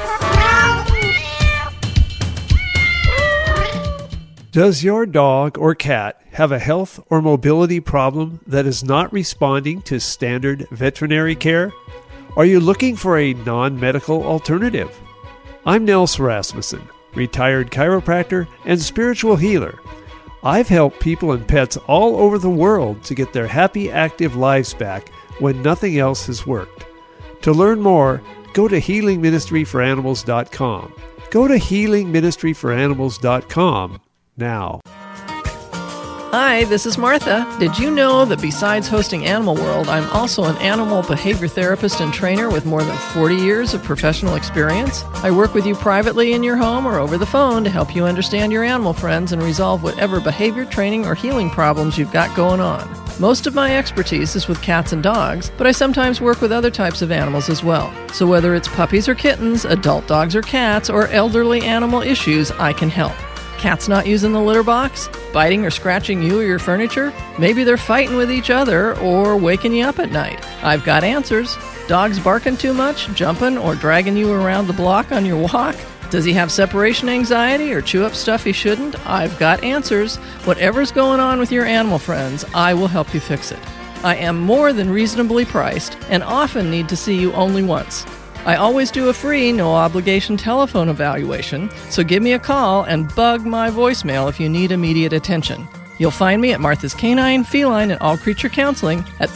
Speaker 8: Does your dog or cat have a health or mobility problem that is not responding to standard veterinary care? Are you looking for a non-medical alternative? I'm Nels Rasmussen, retired chiropractor and spiritual healer. I've helped people and pets all over the world to get their happy, active lives back when nothing else has worked. To learn more, go to healingministryforanimals.com. Go to healingministryforanimals.com now.
Speaker 1: Hi, this is Martha. Did you know that besides hosting Animal World, I'm also an animal behavior therapist and trainer with more than 40 years of professional experience? I work with you privately in your home or over the phone to help you understand your animal friends and resolve whatever behavior training or healing problems you've got going on. Most of my expertise is with cats and dogs, but I sometimes work with other types of animals as well. So whether it's puppies or kittens, adult dogs or cats, or elderly animal issues, I can help. Cats not using the litter box? Biting or scratching you or your furniture? Maybe they're fighting with each other or waking you up at night. I've got answers. Dogs barking too much, jumping, or dragging you around the block on your walk? Does he have separation anxiety or chew up stuff he shouldn't? I've got answers. Whatever's going on with your animal friends, I will help you fix it. I am more than reasonably priced and often need to see you only once. I always do a free, no-obligation telephone evaluation, so give me a call and bug my voicemail if you need immediate attention. You'll find me at Martha's Canine, Feline, and All Creature Counseling at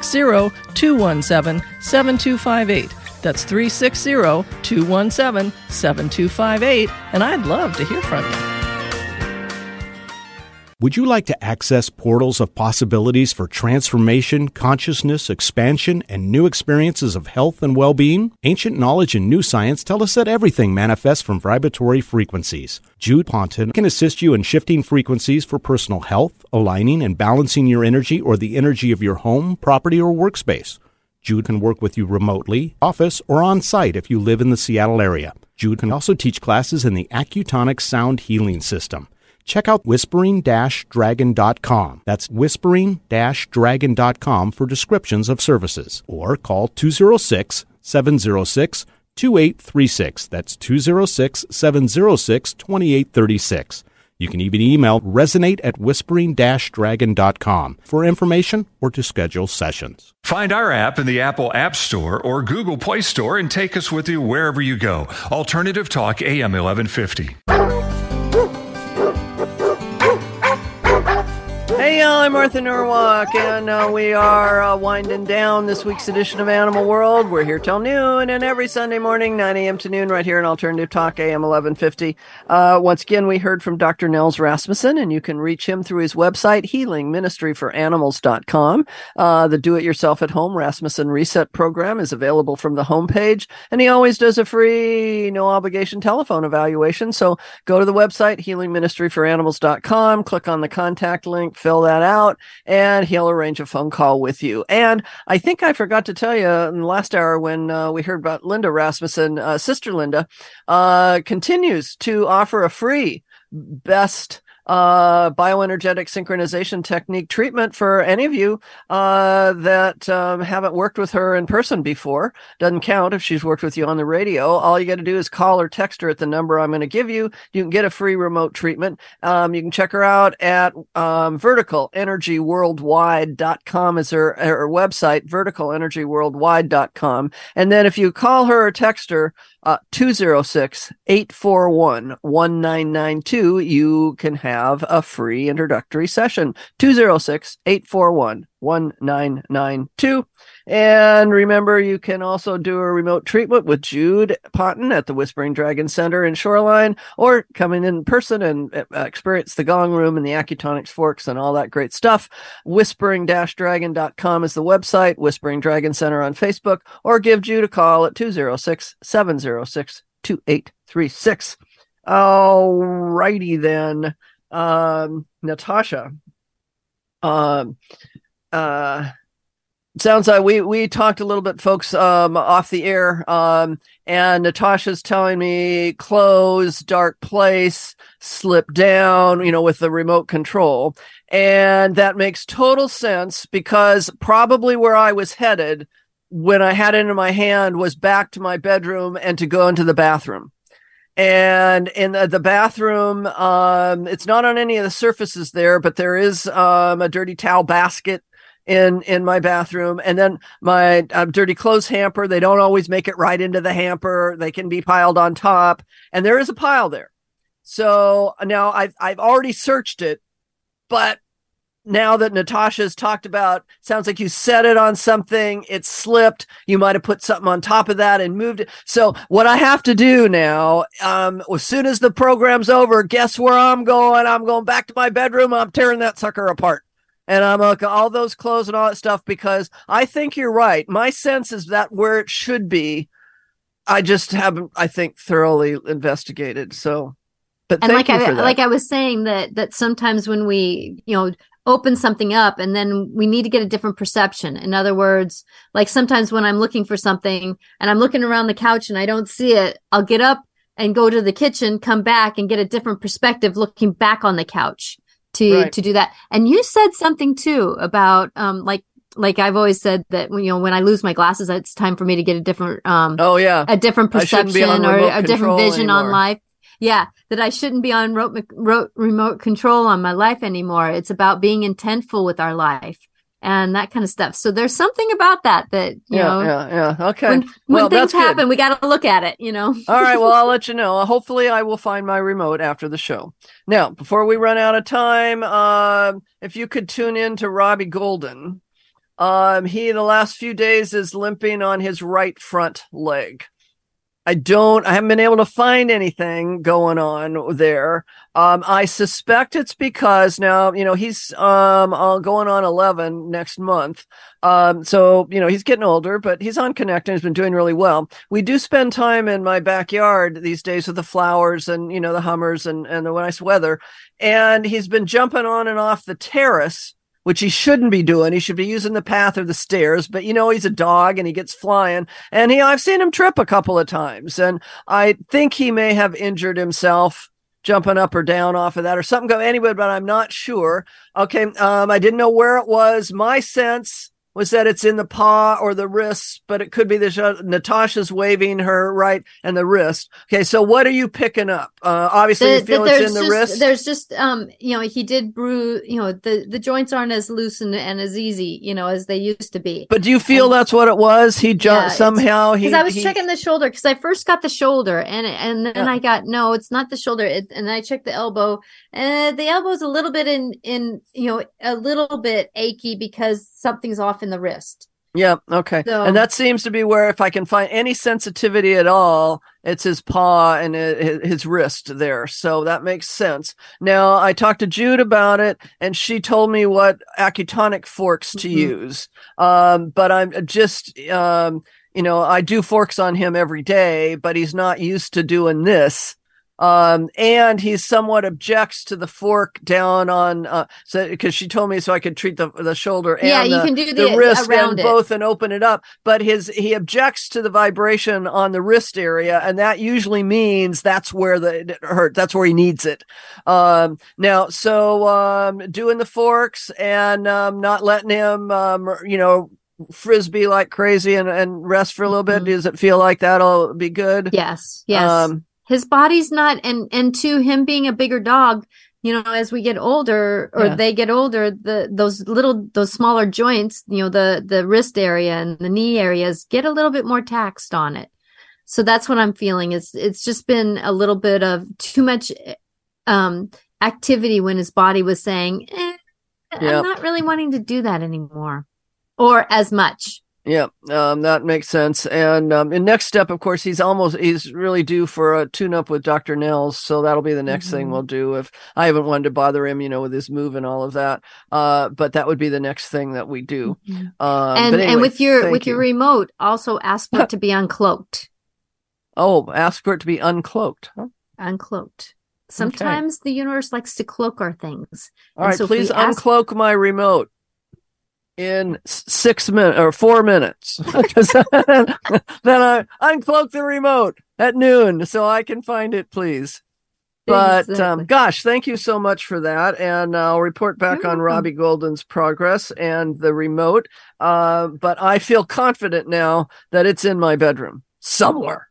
Speaker 1: 360-217-7258. That's 360-217-7258, and I'd love to hear from you.
Speaker 9: Would you like to access portals of possibilities for transformation, consciousness, expansion, and new experiences of health and well-being? Ancient knowledge and new science tell us that everything manifests from vibratory frequencies. Jude Ponton can assist you in shifting frequencies for personal health, aligning and balancing your energy or the energy of your home, property, or workspace. Jude can work with you remotely, office, or on-site if you live in the Seattle area. Jude can also teach classes in the Accutonic Sound Healing System. Check out whispering-dragon.com. That's whispering-dragon.com for descriptions of services. Or call 206-706-2836. That's 206-706-2836. You can even email resonate@whispering-dragon.com for information or to schedule sessions.
Speaker 5: Find our app in the Apple App Store or Google Play Store and take us with you wherever you go. Alternative Talk, AM 1150.
Speaker 1: Hey, y'all, I'm Martha Norwalk, and we are winding down this week's edition of Animal World. We're here till noon, and every Sunday morning, 9 a.m. to noon, right here on Alternative Talk, AM 1150. Once again, we heard from Dr. Nels Rasmussen, and you can reach him through his website, healingministryforanimals.com. The do-it-yourself-at-home Rasmussen Reset program is available from the homepage, and he always does a free, no-obligation telephone evaluation. So go to the website, healingministryforanimals.com, click on the contact link, fill that out, and he'll arrange a phone call with you. And I think I forgot to tell you in the last hour when we heard about Linda Rasmussen, Sister Linda, continues to offer a free best bioenergetic synchronization technique treatment for any of you that haven't worked with her in person before. Doesn't count if she's worked with you on the radio. All you got to do is call or text her at the number I'm going to give you. You can get a free remote treatment. You can check her out at verticalenergyworldwide.com is her website, verticalenergyworldwide.com. And then if you call her or text her, 206-841-1992, you can have a free introductory session. 206-841-1992. And remember, you can also do a remote treatment with Jude Ponton at the Whispering Dragon Center in Shoreline, or come in person and experience the Gong Room and the Accutonics Forks and all that great stuff. Whispering-dragon.com is the website, Whispering Dragon Center on Facebook, or give Jude a call at 206-706-2836. All righty then. Natasha. sounds like we talked a little bit, folks, off the air. And Natasha's telling me close, dark place, slip down, with the remote control. And that makes total sense because probably where I was headed when I had it in my hand was back to my bedroom and to go into the bathroom. And in the bathroom, it's not on any of the surfaces there, but there is a dirty towel basket in my bathroom, and then my dirty clothes hamper. They don't always make it right into the hamper. They can be piled on top, and there is a pile there. So now I've already searched it, but now that Natasha's talked about, sounds like you set it on something, it slipped, you might have put something on top of that and moved it. So what I have to do now, as soon as the program's over, guess where I'm going? I'm going back to my bedroom. I'm tearing that sucker apart. And I'm like, all those clothes and all that stuff, because I think you're right. My sense is that where it should be, I just haven't, I think, thoroughly investigated. So, but thank you for that.
Speaker 2: Like I was saying that sometimes when we, open something up and then we need to get a different perception. In other words, like sometimes when I'm looking for something and I'm looking around the couch and I don't see it, I'll get up and go to the kitchen, come back and get a different perspective looking back on the couch. To do that. And you said something too about like I've always said that when I lose my glasses, it's time for me to get a different a different perception or a different vision on life. Yeah, that I shouldn't be on remote control on my life anymore. It's about being intentful with our life and that kind of stuff. So there's something about that you know.
Speaker 1: Yeah. Okay.
Speaker 2: When things happen, we got to look at it, All
Speaker 1: right. Well, I'll let you know. Hopefully I will find my remote after the show. Now, before we run out of time, if you could tune in to Robbie Golden. He, the last few days, is limping on his right front leg. I haven't been able to find anything going on there. I suspect it's because now, he's, going on 11 next month. So, he's getting older, but he's on Connect and he's been doing really well. We do spend time in my backyard these days with the flowers and, the hummers and the nice weather. And he's been jumping on and off the terrace, which he shouldn't be doing. He should be using the path or the stairs, but he's a dog and he gets flying, and I've seen him trip a couple of times, and I think he may have injured himself jumping up or down off of that or something anyway, but I'm not sure. Okay. I didn't know where it was. My sense was that it's in the paw or the wrist, but it could be Natasha's waving her right and the wrist. Okay, so what are you picking up? Obviously, you feel it's in the wrist.
Speaker 2: There's just, he did bruise. The joints aren't as loose and as easy, as they used to be.
Speaker 1: But do you feel that's what it was? He jumped somehow.
Speaker 2: Because I was checking the shoulder because I first got the shoulder and then I got no, it's not the shoulder. And then I checked the elbow, and the elbow's a little bit a little bit achy because something's off in the wrist.
Speaker 1: Yeah. Okay. So, and that seems to be where, if I can find any sensitivity at all, it's his paw and his wrist there. So that makes sense. Now, I talked to Jude about it, and she told me what Accutonic forks to use. But I'm just, I do forks on him every day, but he's not used to doing this. And he somewhat objects to the fork down on, because she told me so I could treat the shoulder and
Speaker 2: you can do
Speaker 1: the wrist and both and open it up. But he objects to the vibration on the wrist area, and that usually means that's where it hurt. That's where he needs it. Now, doing the forks and, not letting him, frisbee like crazy and rest for a little bit. Does it feel like that'll be good?
Speaker 2: Yes. His body's not, and to him being a bigger dog, as we get older or they get older, those smaller joints, the wrist area and the knee areas get a little bit more taxed on it. So that's what I'm feeling. It's just been a little bit of too much activity when his body was saying, I'm not really wanting to do that anymore or as much.
Speaker 1: Yeah, that makes sense. And next step, of course, he's really due for a tune-up with Dr. Nels. So that'll be the next thing we'll do. If I haven't wanted to bother him, with his move and all of that. But that would be the next thing that we do.
Speaker 2: And with your remote, also ask for it to be uncloaked.
Speaker 1: Oh, ask for it to be uncloaked. Huh?
Speaker 2: Uncloaked. Sometimes the universe likes to cloak our things.
Speaker 1: All right, so please uncloak my remote. in 6 minutes or 4 minutes. Then I uncloak the remote at noon so I can find it, please. But
Speaker 2: Exactly.
Speaker 1: gosh, thank you so much for that. And I'll report back on Robbie Golden's progress and the remote. But I feel confident now that it's in my bedroom somewhere.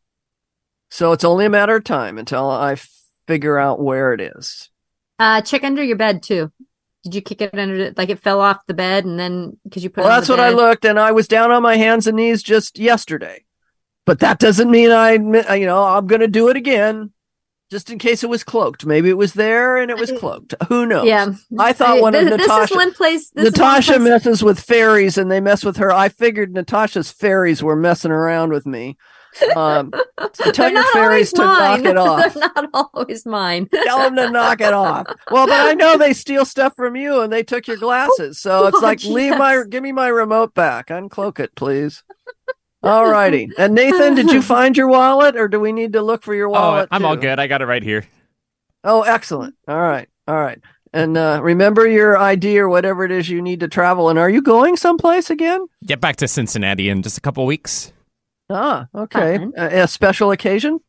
Speaker 1: So it's only a matter of time until I figure out where it is.
Speaker 7: Check under your bed too. Did you kick it under like it fell off the bed and then because you put it on
Speaker 1: that's
Speaker 7: the
Speaker 1: what
Speaker 7: bed?
Speaker 1: I looked, and I was down on my hands and knees just yesterday. But that doesn't mean I'm going to do it again. Just in case it was cloaked. Maybe it was there and it was cloaked. Who knows?
Speaker 7: Yeah.
Speaker 1: I thought Natasha.
Speaker 7: This is one place.
Speaker 1: Natasha messes with fairies and they mess with her. I figured Natasha's fairies were messing around with me. So tell your fairies to knock it off.
Speaker 7: They're not always mine.
Speaker 1: Tell them to knock it off. Well, but I know they steal stuff from you and they took your glasses. So it's like, give me my remote back. Uncloak it, please. All righty. And Nathan, did you find your wallet or do we need to look for your wallet?
Speaker 6: I'm all good. I got it right here.
Speaker 1: Oh, excellent. All right. And remember your ID or whatever it is you need to travel. And are you going someplace again?
Speaker 6: Get back to Cincinnati in just a couple weeks.
Speaker 1: Ah, okay. A special occasion?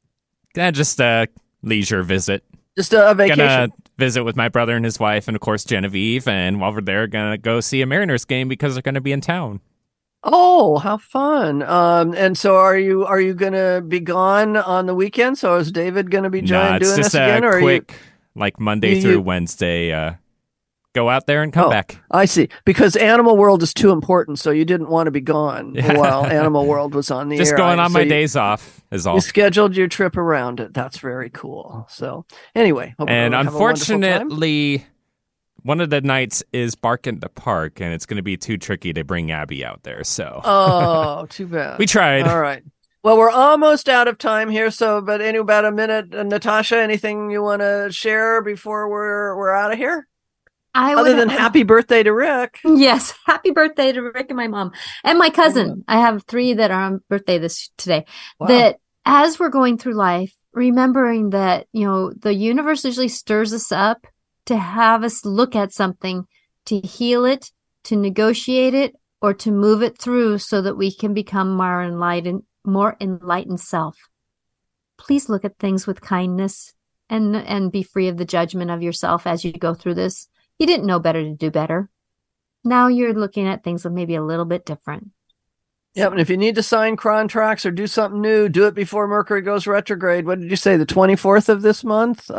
Speaker 6: Just a leisure visit.
Speaker 1: Just a vacation.
Speaker 6: Gonna visit with my brother and his wife and, of course, Genevieve. And while we're there, gonna go see a Mariners game because they're going to be in town.
Speaker 1: Oh, how fun. And so are you going to be gone on the weekend? So is David going to be doing this again?
Speaker 6: Or quick, like Monday through Wednesday, go out there and come back.
Speaker 1: I see. Because Animal World is too important, so you didn't want to be gone while Animal World was on the air.
Speaker 6: Just going on my days off is all.
Speaker 1: You scheduled your trip around it. That's very cool. So anyway.
Speaker 6: And unfortunately, one of the nights is Bark in the Park, and it's going to be too tricky to bring Abby out there. So,
Speaker 1: oh, too bad.
Speaker 6: We tried.
Speaker 1: All right. Well, we're almost out of time here. So, but in about a minute, Natasha, anything you want to share before we're out of here? Other than happy birthday to Rick.
Speaker 7: Yes, happy birthday to Rick and my mom and my cousin. I have 3 that are on birthday today. Wow. That as we're going through life, remembering that the universe usually stirs us up to have us look at something, to heal it, to negotiate it, or to move it through so that we can become more enlightened self. Please look at things with kindness and be free of the judgment of yourself as you go through this. You didn't know better to do better. Now you're looking at things maybe a little bit different.
Speaker 1: Yep, and if you need to sign contracts or do something new, do it before Mercury goes retrograde. What did you say, the 24th of this month?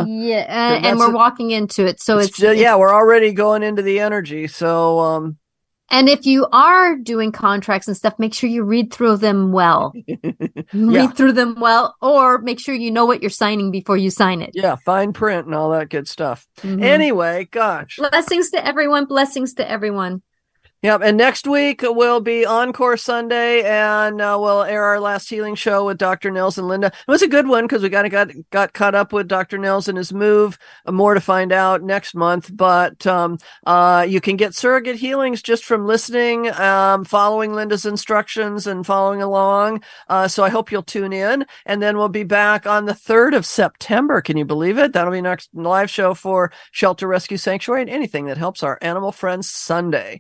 Speaker 7: And we're walking into it. So it's
Speaker 1: we're already going into the energy. So
Speaker 7: and if you are doing contracts and stuff, make sure you read through them well. Read through them well, or make sure you know what you're signing before you sign it.
Speaker 1: Yeah, fine print and all that good stuff. Mm-hmm. Anyway, gosh.
Speaker 7: Blessings to everyone. Blessings to everyone.
Speaker 1: Yep, and next week will be Encore Sunday, and we'll air our last healing show with Dr. Nils and Linda. It was a good one because we got caught up with Dr. Nils and his move. More to find out next month, but you can get surrogate healings just from listening, following Linda's instructions and following along. So I hope you'll tune in, and then we'll be back on the 3rd of September. Can you believe it? That'll be next live show for Shelter Rescue Sanctuary and anything that helps our animal friends Sunday.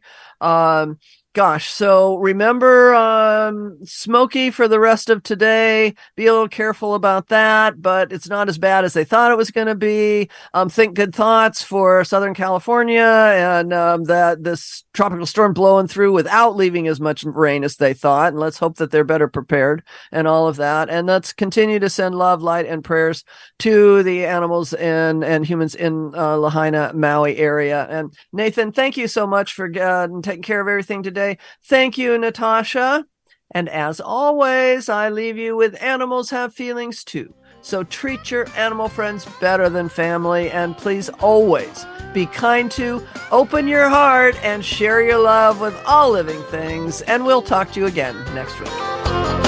Speaker 1: So remember, Smokey for the rest of today. Be a little careful about that, but it's not as bad as they thought it was going to be. Think good thoughts for Southern California and that this tropical storm blowing through without leaving as much rain as they thought. And let's hope that they're better prepared and all of that. And let's continue to send love, light, and prayers to the animals and humans in Lahaina, Maui area. And Nathan, thank you so much for taking care of everything today. Thank you, Natasha. And as always, I leave you with animals have feelings too. So treat your animal friends better than family. And please always be kind to, open your heart, and share your love with all living things. And we'll talk to you again next week.